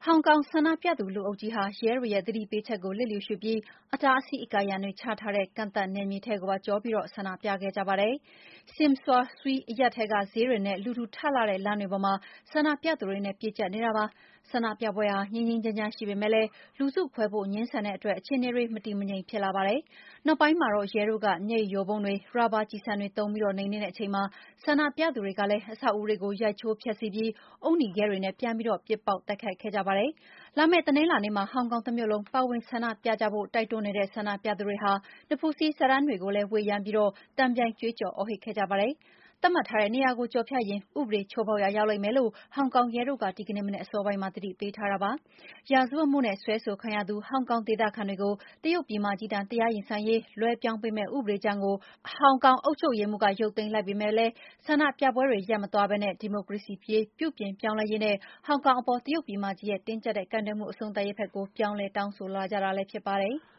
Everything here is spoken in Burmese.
ဟောင်ကောင်ဆန္ဒပြသူလူအုပ်ကြီးဟာရဲတွေရဲ့သတိပေးချက်ကိုလျစ်လျူရှုပြီးအတားအဆီးအကာအရံတွေချထားတဲ့ကန့်သတ်နယ်မြေထဲကိုပါကျော်ပြီးဆန္ဒပြခဲ့ကြပါတယ်။ Siam Sua Sui အရပ်ထဲကဈေးတွေနဲ့လူထူထပ်လှတဲ့လမ်းတွေပေါ်မှာဆန္ဒပြသူတွေနဲ့ပြည့်ကျပ်နေတာပါ။ဆန္ဒပြပွဲဟာငြိမ်းငြိမ်းချမ်းချမ်းရှိပေမဲ့လည်းလူစုခွဲဖို့ငြင်းဆန်တဲ့အတွက်အခြေအနေတွေမတည်မငြိမ်ဖြစ်လာပါတယ်။နောက်ပိုင်းမှာတော့ရဲတို့ကမျက်ရည်ယိုဗုံးတွေ၊ရာဘာကျည်ဆံတွေသုံးပြီးနှိမ်နင်းတဲ့အချိန်မှာဆန္ဒပြသူတွေကလည်းအဆောက်အဦတွေကိုရိုက်ချိုးဖျက်ဆီးပြီးအုတ်နီခဲတွေနဲ့ပြန်ပြီးပစ်ပေါက်တိုက်ခိုက်ခဲ့ကြပါတယ်။လာမယ့်တနင်္လာနေ့မှာဟောင်ကောင်တမြို့လုံးပါဝင်ဆန္ဒပြကြဖို့တိုက်တွန်းနေတဲ့ဆန္ဒပြသူတွေဟာနဖူးစည်းစာတန်းတွေကိုလည်းဝှေ့ယမ်းပြီးတန်ပြိုင်ကြွေးကျော်အော်ဟစ်ခဲ့ကြပါတယ်။သတ်မှတ်ထားတဲ့နေရာကိုကျော်ဖြတ်ရင်ဥပဒေချိုးဖောက်ရာရောက်လိမ့်မယ်လို့ဟောင်ကောင်ရဲတို့ကဒီကနေ့မနက်အစောပိုင်းမှာသတိပေးထားတာပါ။ရာဇဝတ်မှုနဲ့စွဲဆိုခံရသူဟောင်ကောင်ဒေသခံတွေကိုတရုတ်ပြည်မကြီးထံတရားရင်ဆိုင်ရေးလွှဲပြောင်းပေးမယ့်ဥပဒေကြမ်းကိုဟောင်ကောင်အုပ်ချုပ်ရေးမှူးကရုပ်သိမ်းလိုက်ပေမဲ့လည်းဆန္ဒပြပွဲတွေရပ်မသွားဘဲဒီမိုကရေစီရေးပြုပြင်ပြောင်းလဲရေးနဲ့ဟောင်ကောင်အပေါ်တရုတ်ပြည်မကြီးရဲ့တင်းကြပ်တဲ့ကိုင်တွယ်မှုအဆုံးသတ်ရေးဘက်ကိုပြောင်းလဲတောင်းဆိုလာကြတာလည်းဖြစ်ပါတယ်။